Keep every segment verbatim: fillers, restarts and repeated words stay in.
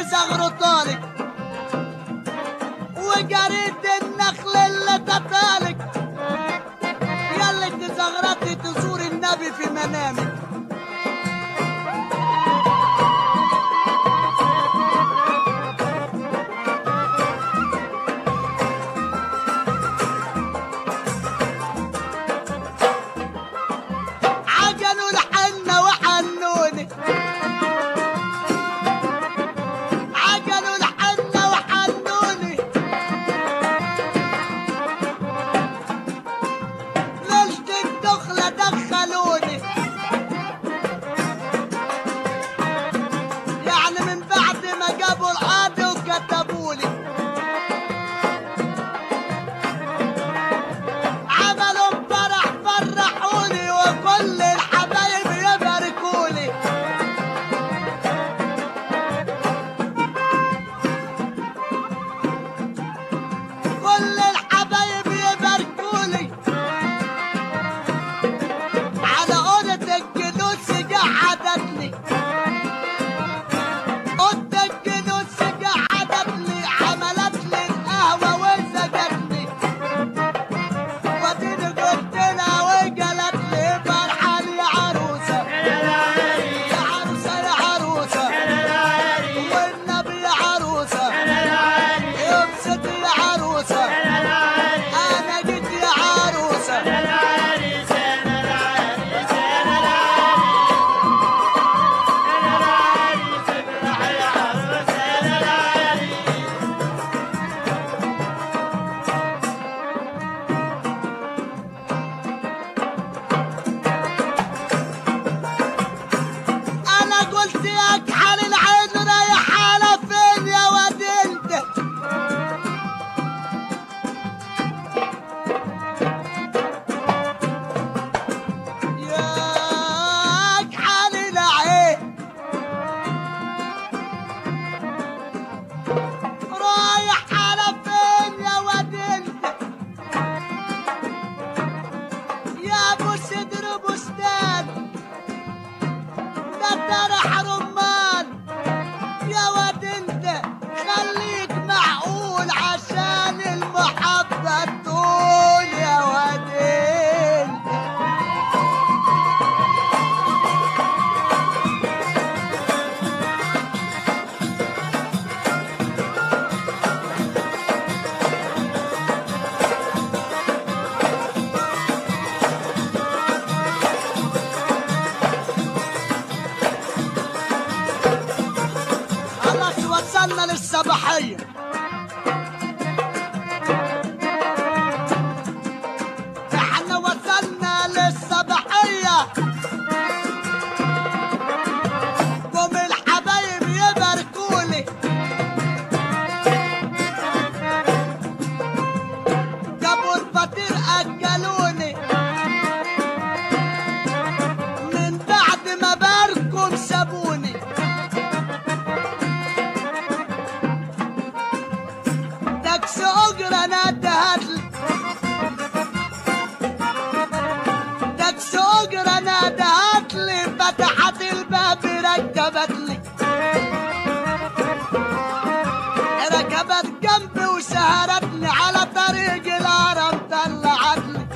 زغرطالك وجريد النخل اللي تطالك ياللي تزغرطي تزور النبي في منامك. عجنوا الحنة وحنوني عجنوا الحنة وحنوني ليلة الدخلة دخلوني يعني من بعد ما جابوا القاضي وكتبولي عملوا فرح فرحوني وكل الحبايب يباركولي. كل الحبايب يباركولي على أوضة الجلوس قعدتني أوضة الجلوس قعدتني عملت لي القهوة وزجتني وديني قلت لها وقالت لي فرحان يا عروسة يا عروسة يا عروسة والنبي يا عروسة ابسط يا عروسة أنا جيت يا عروسة. أنا قلت يا كحل العين رايح على فين يا واد انت يا كحل العين رايح على فين يا واد انت يا ابو صدر بستان ده طرح رمان يا واد انت خليك معقول عشان المحبة تقول يا واد انت. خلاص وصلنا للصباحية احنا وصلنا للصباحية قوم الحبايب يباركولي جابوا الفطير أكلوني من بعد ما باركم سابوني تاكس أجرة نادهتلي تاكس أجرة نادهتلي فتحت الباب ركبتلي ركبت جنبي وسهرتني على طريق الهرم طلعتلي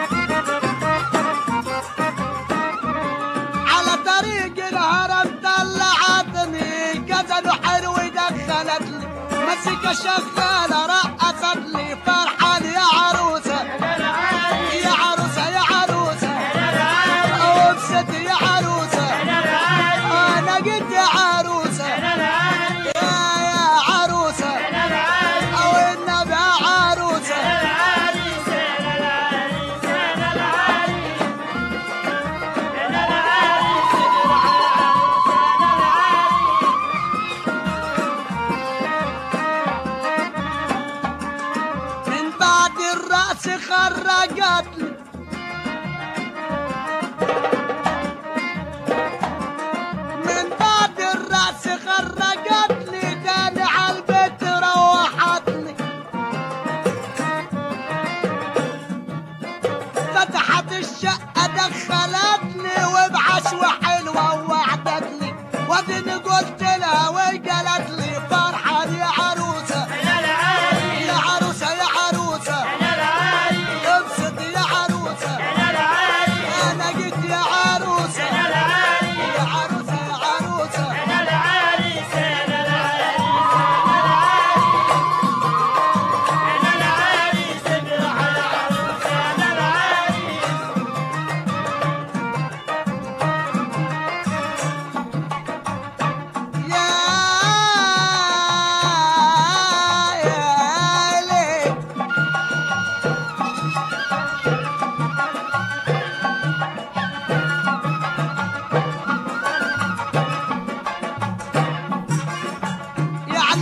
على طريق الهرم طلعتني كذا حلو دخلتلي مسكة شغالة رقصتلي فرحان يا عروسة يا عروسة يا عروسة ابسط يا عروسة أنا جيت يا عروسة يا يا عروسة أو النبي يا عروسة. من بعد الرأس خرجتلي من بعد الرأس خرجتلي تاني عالبيت روحتني فتحت الشقة دخلتني وبعشوة حلوة ووعدتني وديني قلت لها وقالت لي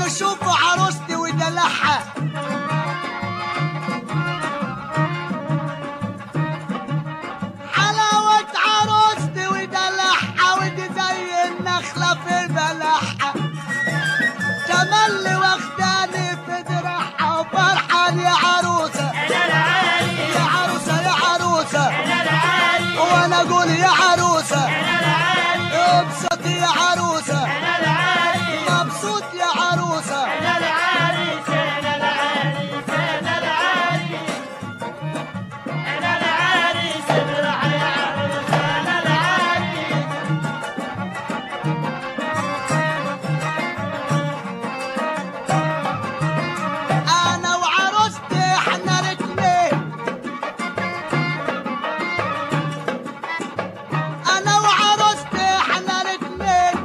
تعالوا شوفوا عروستي ودلعها. حلاوة عروستي ودلعها ودي زي النخلة في بلعها. تملي واخداني في درعها وفرحان يا عروسة يا عروسة يا عروسة. وانا اقول يا عروسة ابسط يا عروسة مبسوط يا عروسة. انا وعروستي احنا الاتنين، انا وعروستي احنا الاتنين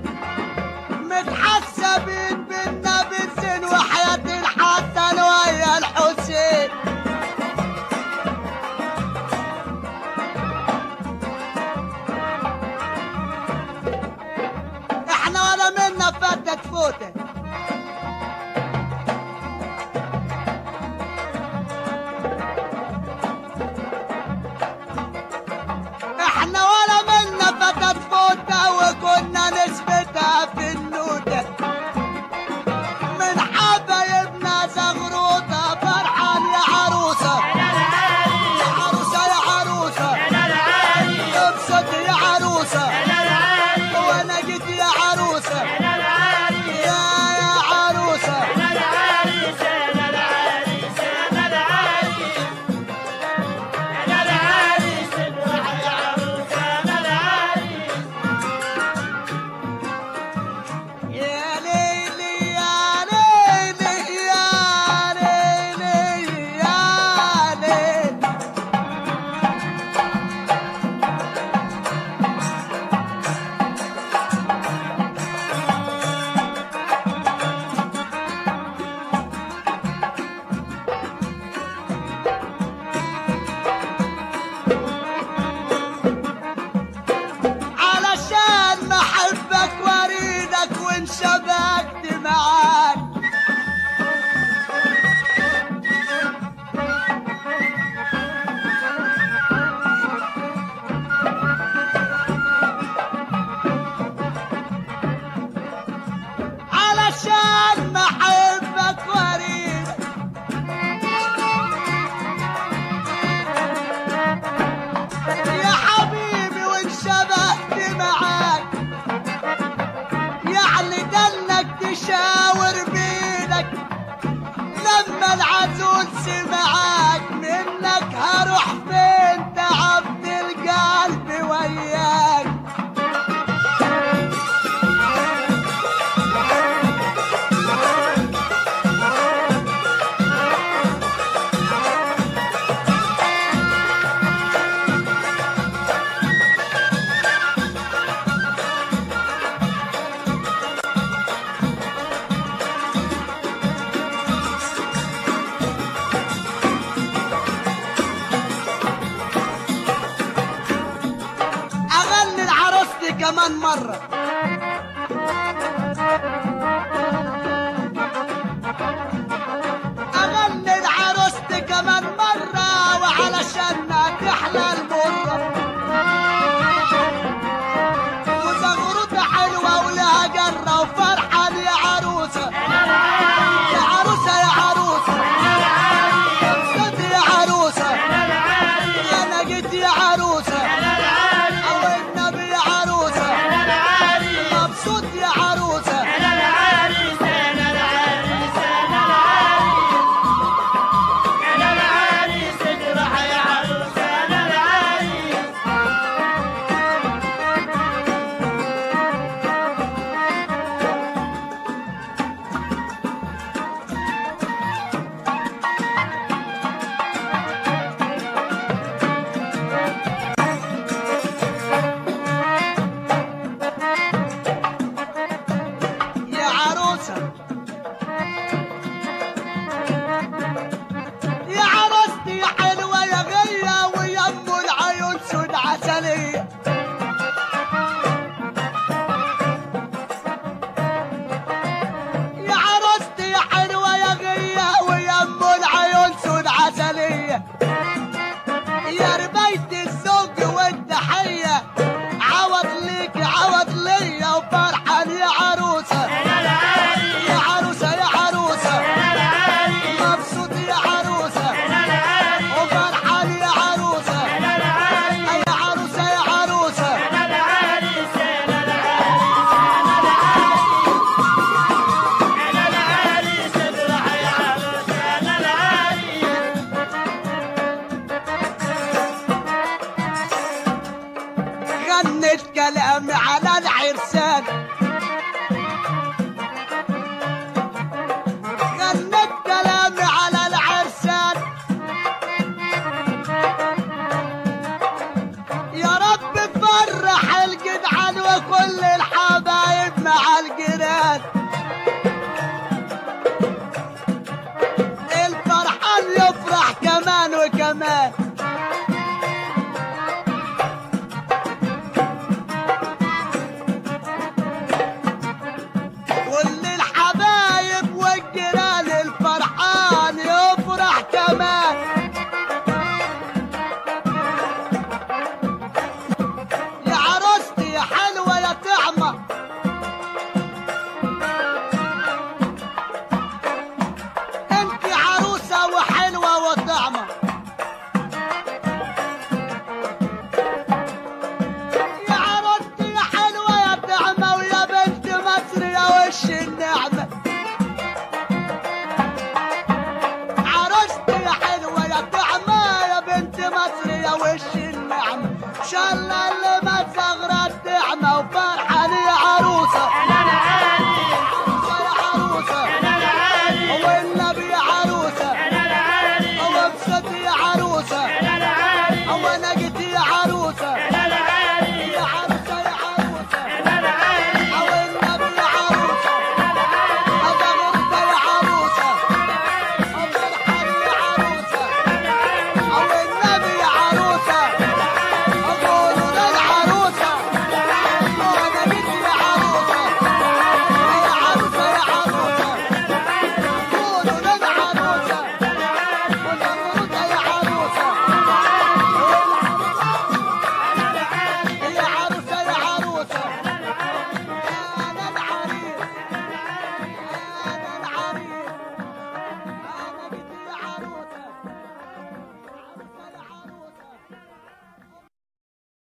متحسبين بينا بالزين وحياة الحسن ويا الحسين. احنا ولا منا فتت فوته. احنا ولا منا فتت فوته وكنا نثبتها في النوته. من حبايبنا زغروطه فرحان يا عروسه يا عروسه يا عروسه. ابسط يا عروسه وانا جيت يا عروسه يا يا عروسه. يا ليلي يا ليلي يا ليلي يا ليلي. علشان محبك واريدك وانشبكت معاك. علشان محبك واريدك يا حبيبي وانشبكت معاك. يعني دنك تشاور بيدك